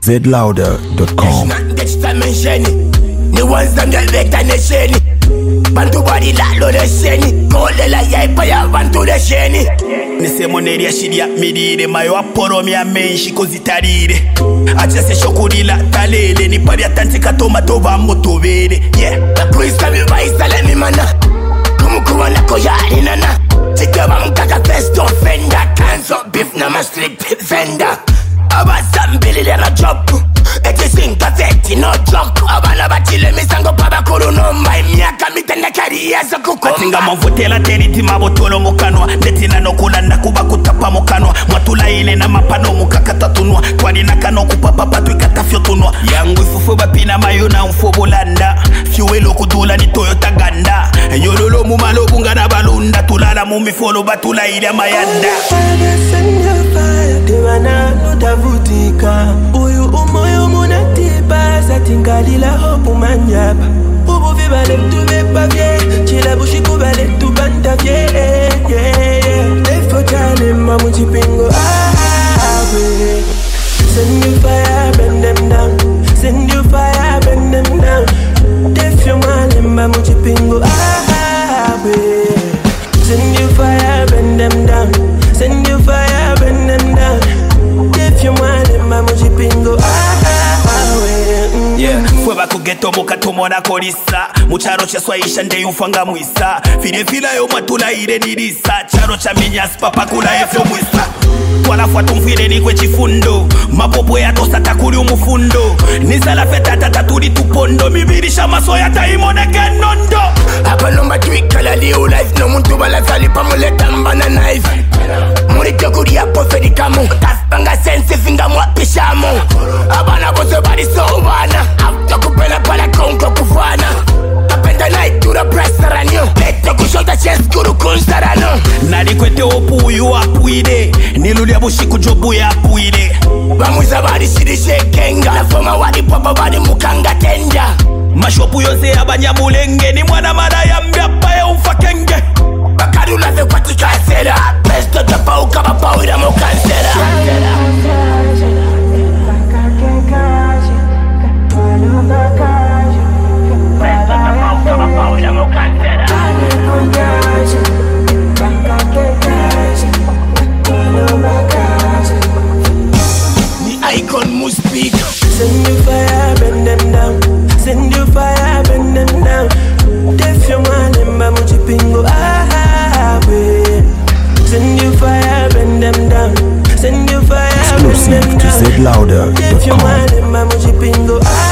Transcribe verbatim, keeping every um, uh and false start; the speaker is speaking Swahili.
Z louder dot com. Ni ones them get vector ne sheni. Bantu body la lo de sheni. Kole la yai pa ya bantu de sheni. Ni se moneri ya shidi ya midire. Mayo aporo mi ya menshi kozitarire. Acha se shokuri la talele. Ni pari ya tantika tomato va motovere. Yeah. La quiz kami vaisa le mi mana. Kumukuwa na koyari nana. Chika wa mkaka festo fender. Cancel beef na ma street fender. Abasambili le na job. Eti sinka veti no joke. Abana batile misango paba kuru no mbai. Miaka mitenda kariya za kukomba. Atinga mwavutela teriti mabotolo mukanwa. Netina no kulanda kuba kutapa mukanwa. Mwatula ile na mapano mukakata tunwa. Twani nakano kupapa patu ikatafyo tunwa. Yangu ifufu bapina mayo na mfobo landa. Fiuelo kudula ni Toyota Ganda. Yololo mumalo bunga na balunda. Tulala mumifolo batula ile mayanda. Tewana nutavutika. Uyu umoyo munatipa. Satingalila hopu manyapa. Ubu vibale tuve pavye. Chila bushiku bale tubanda vye. Defo chale mamu chipingo. Send you fire, bend them down. Send you fire, bend them down. Defo chale mamu chipingo. Send you fire, bend them down. Send you fire, bend them down. If you want it, mama, jipingo. Yeah, fue bako geto muka tumona kolisa. Mucharo cha swaisha nde yufanga mwisa. Fide fila yo matula ire nirisa. Charo cha minyas papa kula efyo mwisa. Wala fuatu mfire ni kwe chifundo. Mapopo ya tosa takuri umufundo. Nisa feta tataturi tupondo. Mibirisha maso ya taimone genondo. Hapa nomba tuikala liu life. No muntu bala salipa muleta mbana knife. Murito kuri ya pofedi kamu. Taspanga sense finga mwapishamu. Abana bose bari so bana. After kupela pala konko kufana. Apenda night to the press saranyo. Leto kushota chest kuru kunsarano. Nari kwete opu yu apuide. Nilulia bushiku jobu ya apuide. Bamuza bari shiri shekenga. Na foma wadi papa bari mukanga tenja. Mashopu yose abanyamulenge. Ni mwana mara ya mbiapa ya ufakenge. Bakari ulaze kwa tikasera. Pesto tapa ukaba pawira mokansera. The icon must speak. Send you fire, bend them down. Send you fire, bend them down. If you want them, mama, jipingo. Ah, babe. Send you fire, bend them down. Send you fire, bend them down. Exclusive to Z louder dot com. If you want them, mama, jipingo. Ah.